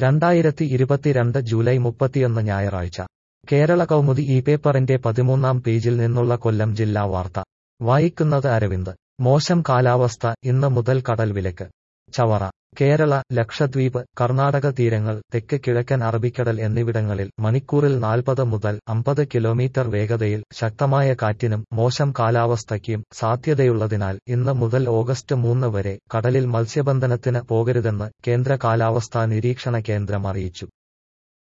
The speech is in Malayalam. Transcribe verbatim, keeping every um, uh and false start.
രണ്ടായിരത്തി ഇരുപത്തിരണ്ട് ജൂലൈ മുപ്പത്തിയൊന്ന് ഞായറാഴ്ച കേരള കൗമുദി ഈ പേപ്പറിന്റെ പതിമൂന്നാം പേജിൽ നിന്നുള്ള കൊല്ലം ജില്ലാ വാർത്ത വായിക്കുന്നത് അരവിന്ദ്. മോശം കാലാവസ്ഥ, ഇന്ന് മുതൽ കടൽ വിലക്ക്. ചവറ. കേരള, ലക്ഷദ്വീപ്, കർണാടക തീരങ്ങൾ, തെക്ക് കിഴക്കൻ അറബിക്കടൽ എന്നിവിടങ്ങളിൽ മണിക്കൂറിൽ നാൽപ്പത് മുതൽ അമ്പത് കിലോമീറ്റർ വേഗതയിൽ ശക്തമായ കാറ്റിനും മോശം കാലാവസ്ഥയ്ക്കും സാധ്യതയുള്ളതിനാൽ ഇന്ന് മുതൽ ഓഗസ്റ്റ് മൂന്ന് വരെ കടലിൽ മത്സ്യബന്ധനത്തിന് പോകരുതെന്ന് കേന്ദ്ര കാലാവസ്ഥാ നിരീക്ഷണ കേന്ദ്രം അറിയിച്ചു.